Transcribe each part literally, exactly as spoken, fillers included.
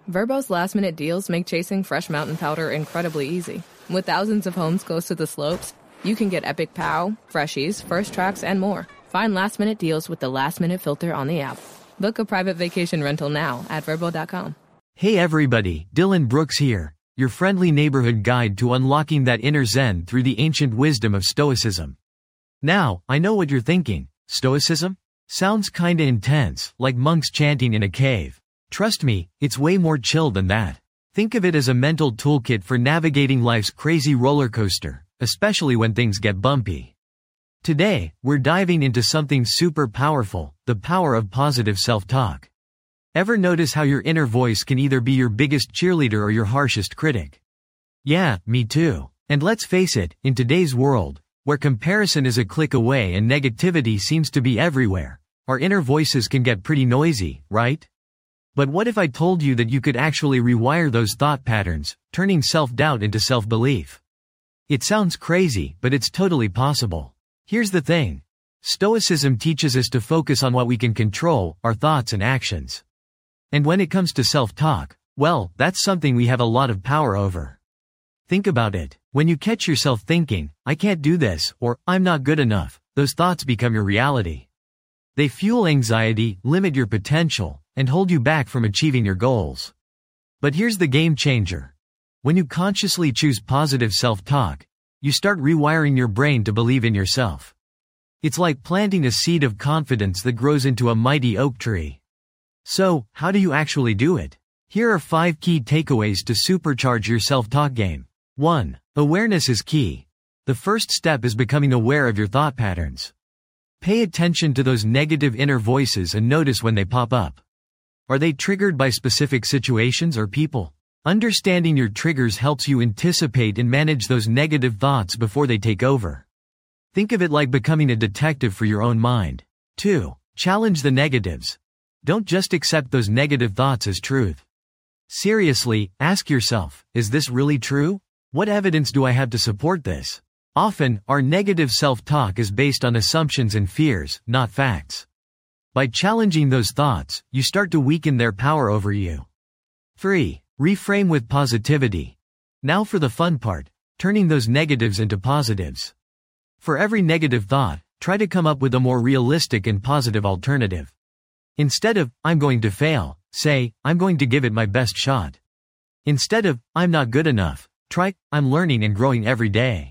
Verbo's last-minute deals make chasing fresh mountain powder incredibly easy. With thousands of homes close to the slopes, you can get Epic Pow, Freshies, First Tracks, and more. Find last-minute deals with the last-minute filter on the app. Book a private vacation rental now at verbo dot com. Hey everybody, Dylan Brooks here, your friendly neighborhood guide to unlocking that inner zen through the ancient wisdom of Stoicism. Now, I know what you're thinking. Stoicism? Sounds kinda intense, like monks chanting in a cave. Trust me, it's way more chill than that. Think of it as a mental toolkit for navigating life's crazy roller coaster, especially when things get bumpy. Today, we're diving into something super powerful, the power of positive self-talk. Ever notice how your inner voice can either be your biggest cheerleader or your harshest critic? Yeah, me too. And let's face it, in today's world, where comparison is a click away and negativity seems to be everywhere, our inner voices can get pretty noisy, right? But what if I told you that you could actually rewire those thought patterns, turning self-doubt into self-belief? It sounds crazy, but it's totally possible. Here's the thing. Stoicism teaches us to focus on what we can control, our thoughts and actions. And when it comes to self-talk, well, that's something we have a lot of power over. Think about it. When you catch yourself thinking, I can't do this, or I'm not good enough, those thoughts become your reality. They fuel anxiety, limit your potential, and hold you back from achieving your goals. But here's the game changer. When you consciously choose positive self-talk, you start rewiring your brain to believe in yourself. It's like planting a seed of confidence that grows into a mighty oak tree. So, how do you actually do it? Here are five key takeaways to supercharge your self-talk game. one. Awareness is key. The first step is becoming aware of your thought patterns. Pay attention to those negative inner voices and notice when they pop up. Are they triggered by specific situations or people? Understanding your triggers helps you anticipate and manage those negative thoughts before they take over. Think of it like becoming a detective for your own mind. two. Challenge the negatives. Don't just accept those negative thoughts as truth. Seriously, ask yourself, is this really true? What evidence do I have to support this? Often, our negative self-talk is based on assumptions and fears, not facts. By challenging those thoughts, you start to weaken their power over you. three. Reframe with positivity. Now for the fun part, turning those negatives into positives. For every negative thought, try to come up with a more realistic and positive alternative. Instead of, I'm going to fail, say, I'm going to give it my best shot. Instead of, I'm not good enough, try, I'm learning and growing every day.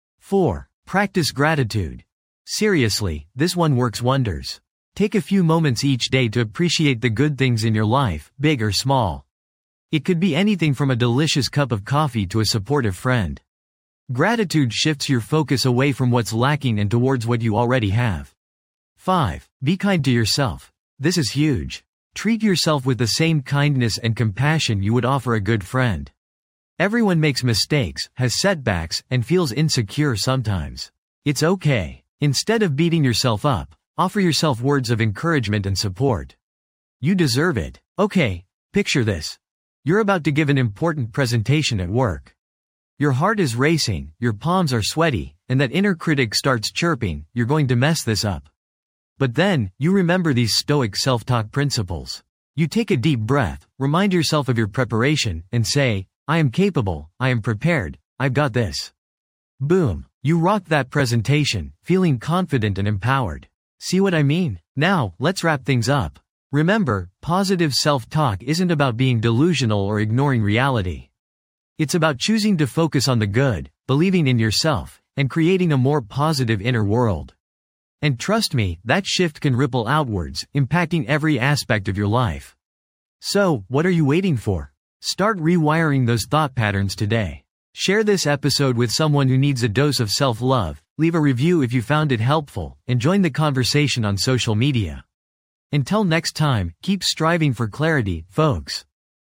four. Practice gratitude. Seriously, this one works wonders. Take a few moments each day to appreciate the good things in your life, big or small. It could be anything from a delicious cup of coffee to a supportive friend. Gratitude shifts your focus away from what's lacking and towards what you already have. five. Be kind to yourself. This is huge. Treat yourself with the same kindness and compassion you would offer a good friend. Everyone makes mistakes, has setbacks, and feels insecure sometimes. It's okay. Instead of beating yourself up, offer yourself words of encouragement and support. You deserve it. Okay, picture this. You're about to give an important presentation at work. Your heart is racing, your palms are sweaty, and that inner critic starts chirping, you're going to mess this up. But then, you remember these Stoic self-talk principles. You take a deep breath, remind yourself of your preparation, and say, I am capable, I am prepared, I've got this. Boom, you rock that presentation, feeling confident and empowered. See what I mean? Now, let's wrap things up. Remember, positive self-talk isn't about being delusional or ignoring reality. It's about choosing to focus on the good, believing in yourself, and creating a more positive inner world. And trust me, that shift can ripple outwards, impacting every aspect of your life. So, what are you waiting for? Start rewiring those thought patterns today. Share this episode with someone who needs a dose of self-love, leave a review if you found it helpful, and join the conversation on social media. Until next time, keep striving for clarity, folks.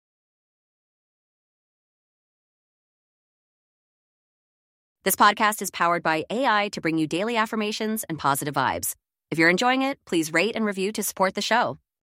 This podcast is powered by A I to bring you daily affirmations and positive vibes. If you're enjoying it, please rate and review to support the show.